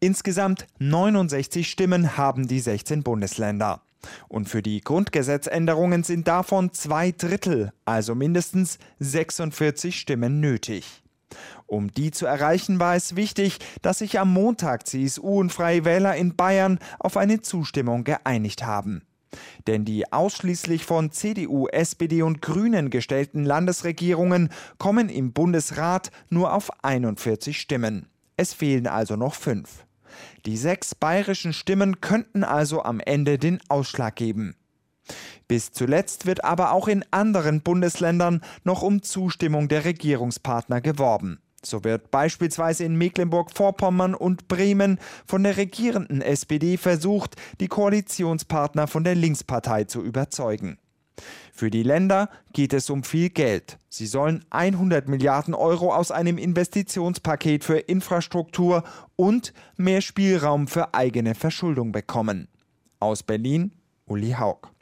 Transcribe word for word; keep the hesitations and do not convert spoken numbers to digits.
Insgesamt neunundsechzig Stimmen haben die sechzehn Bundesländer. Und für die Grundgesetzänderungen sind davon zwei Drittel, also mindestens sechsundvierzig Stimmen nötig. Um die zu erreichen, war es wichtig, dass sich am Montag C S U und Freie Wähler in Bayern auf eine Zustimmung geeinigt haben. Denn die ausschließlich von C D U, S P D und Grünen gestellten Landesregierungen kommen im Bundesrat nur auf einundvierzig Stimmen. Es fehlen also noch fünf. Die sechs bayerischen Stimmen könnten also am Ende den Ausschlag geben. Bis zuletzt wird aber auch in anderen Bundesländern noch um Zustimmung der Regierungspartner geworben. So wird beispielsweise in Mecklenburg-Vorpommern und Bremen von der regierenden S P D versucht, die Koalitionspartner von der Linkspartei zu überzeugen. Für die Länder geht es um viel Geld. Sie sollen hundert Milliarden Euro aus einem Investitionspaket für Infrastruktur und mehr Spielraum für eigene Verschuldung bekommen. Aus Berlin, Uli Haug.